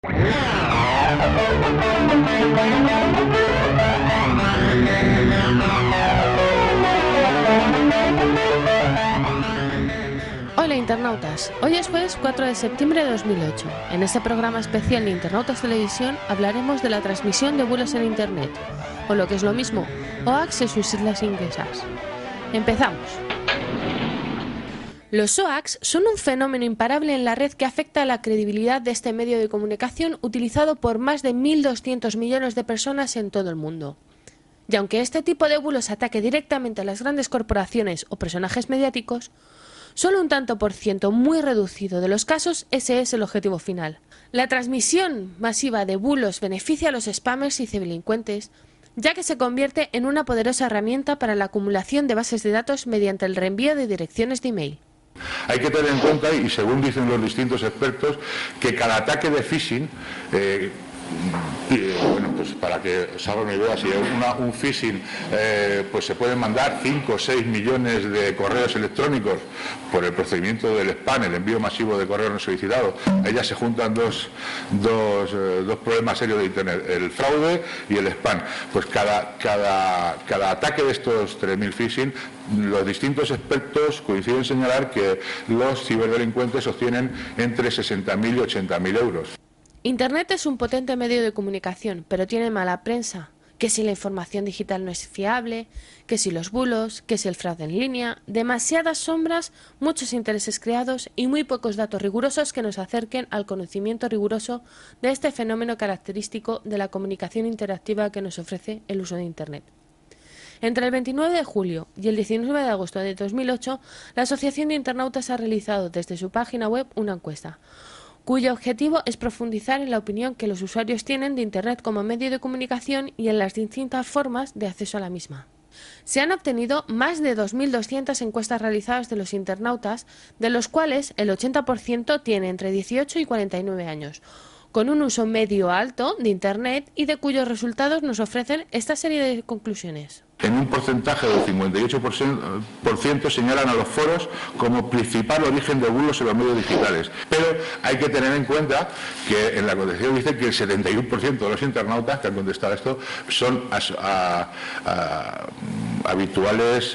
Hola internautas, hoy es jueves 4 de septiembre de 2008. En este programa especial de Internautas Televisión hablaremos de la transmisión de bulos en Internet, o lo que es lo mismo, hoax y sus siglas inglesas. Empezamos. Los hoax son un fenómeno imparable en la red que afecta a la credibilidad de este medio de comunicación utilizado por más de 1.200 millones de personas en todo el mundo. Y aunque este tipo de bulos ataque directamente a las grandes corporaciones o personajes mediáticos, solo un tanto por ciento muy reducido de los casos ese es el objetivo final. La transmisión masiva de bulos beneficia a los spammers y ciberdelincuentes, ya que se convierte en una poderosa herramienta para la acumulación de bases de datos mediante el reenvío de direcciones de email. Hay que tener en cuenta, y según dicen los distintos expertos, que cada ataque de phishing, bueno, pues para que os haga una idea, si un phishing, pues se pueden mandar 5 o 6 millones de correos electrónicos por el procedimiento del spam, el envío masivo de correos no solicitados. Ahí ya se juntan dos problemas serios de Internet, el fraude y el spam. Pues cada ataque de estos 3.000 phishing, los distintos expertos coinciden en señalar que los ciberdelincuentes obtienen entre 60.000 y 80.000 euros. Internet es un potente medio de comunicación, pero tiene mala prensa. Que si la información digital no es fiable, que si los bulos, que si el fraude en línea, demasiadas sombras, muchos intereses creados y muy pocos datos rigurosos que nos acerquen al conocimiento riguroso de este fenómeno característico de la comunicación interactiva que nos ofrece el uso de Internet. Entre el 29 de julio y el 19 de agosto de 2008, la Asociación de Internautas ha realizado desde su página web una encuesta, cuyo objetivo es profundizar en la opinión que los usuarios tienen de Internet como medio de comunicación y en las distintas formas de acceso a la misma. Se han obtenido más de 2.200 encuestas realizadas de los internautas, de los cuales el 80% tiene entre 18 y 49 años, con un uso medio alto de Internet y de cuyos resultados nos ofrecen esta serie de conclusiones. En un porcentaje del 58% señalan a los foros como principal origen de bulos en los medios digitales. Pero hay que tener en cuenta que en la contestación dice que el 71% de los internautas que han contestado esto son habituales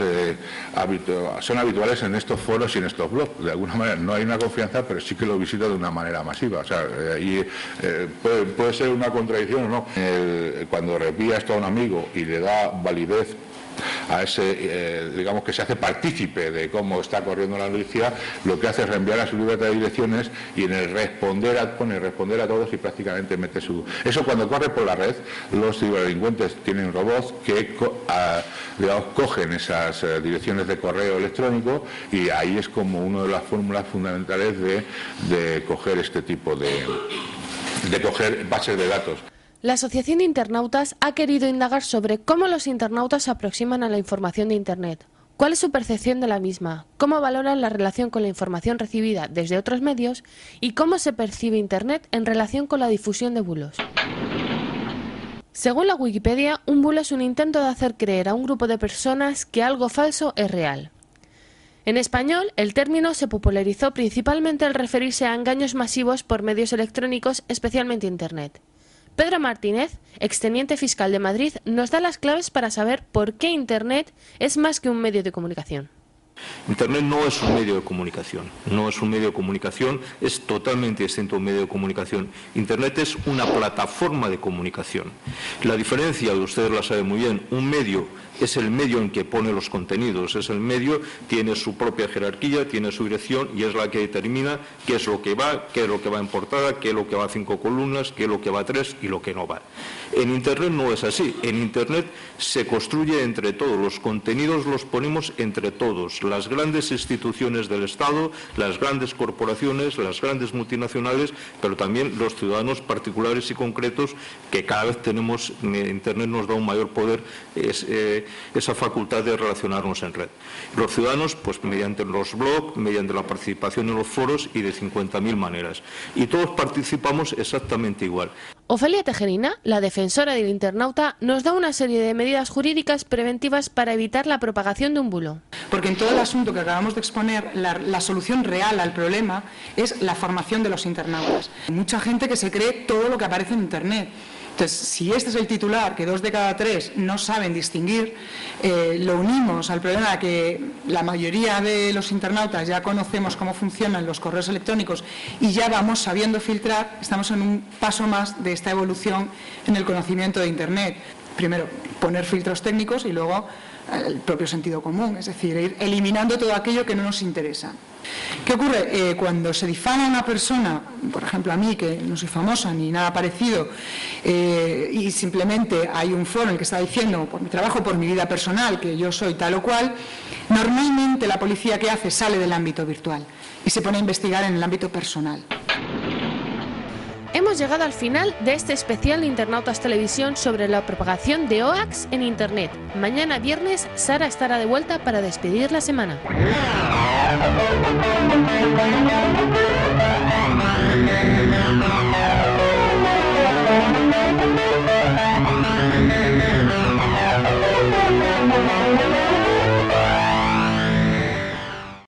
en estos foros y en estos blogs. De alguna manera no hay una confianza, pero sí que lo visitan de una manera masiva. O sea, puede ser una contradicción o no. Cuando reenvía esto a un amigo y le da validez a ese, digamos que se hace partícipe de cómo está corriendo la noticia, lo que hace es reenviar a su libreta de direcciones y en el pone responder a todos y prácticamente mete su... Eso cuando corre por la red, los ciberdelincuentes tienen robots que digamos, cogen esas direcciones de correo electrónico y ahí es como una de las fórmulas fundamentales de coger este tipo de coger bases de datos. La Asociación de Internautas ha querido indagar sobre cómo los internautas se aproximan a la información de Internet, cuál es su percepción de la misma, cómo valoran la relación con la información recibida desde otros medios y cómo se percibe Internet en relación con la difusión de bulos. Según la Wikipedia, un bulo es un intento de hacer creer a un grupo de personas que algo falso es real. En español, el término se popularizó principalmente al referirse a engaños masivos por medios electrónicos, especialmente Internet. Pedro Martínez, exteniente fiscal de Madrid, nos da las claves para saber por qué Internet es más que un medio de comunicación. Internet no es un medio de comunicación, es totalmente distinto a un medio de comunicación. Internet es una plataforma de comunicación. La diferencia, ustedes la saben muy bien, un medio es el medio en que pone los contenidos, es el medio, tiene su propia jerarquía, tiene su dirección y es la que determina qué es lo que va en portada, qué es lo que va a 5 columnas, qué es lo que va a 3 y lo que no va. En Internet no es así, en Internet se construye entre todos, los contenidos los ponemos entre todos, las grandes instituciones del Estado, las grandes corporaciones, las grandes multinacionales, pero también los ciudadanos particulares y concretos que cada vez tenemos, Internet nos da un mayor poder, esa facultad de relacionarnos en red. Los ciudadanos, pues mediante los blogs, mediante la participación en los foros y de 50.000 maneras. Y todos participamos exactamente igual. Ofelia Tejerina, la defensora del internauta, nos da una serie de medidas jurídicas preventivas para evitar la propagación de un bulo. Porque en todo el asunto que acabamos de exponer, la solución real al problema es la formación de los internautas. Hay mucha gente que se cree todo lo que aparece en Internet. Entonces, si este es el titular, que 2 de cada 3 no saben distinguir, lo unimos al problema de que la mayoría de los internautas ya conocemos cómo funcionan los correos electrónicos y ya vamos sabiendo filtrar, estamos en un paso más de esta evolución en el conocimiento de Internet. Primero, poner filtros técnicos y luego el propio sentido común, es decir, ir eliminando todo aquello que no nos interesa. ¿Qué ocurre? Cuando se difama a una persona, por ejemplo a mí, que no soy famosa ni nada parecido, y simplemente hay un foro en el que está diciendo por mi trabajo, por mi vida personal, que yo soy tal o cual, normalmente la policía que hace sale del ámbito virtual y se pone a investigar en el ámbito personal. Hemos llegado al final de este especial de Internautas Televisión sobre la propagación de hoax en Internet. Mañana viernes, Sara estará de vuelta para despedir la semana.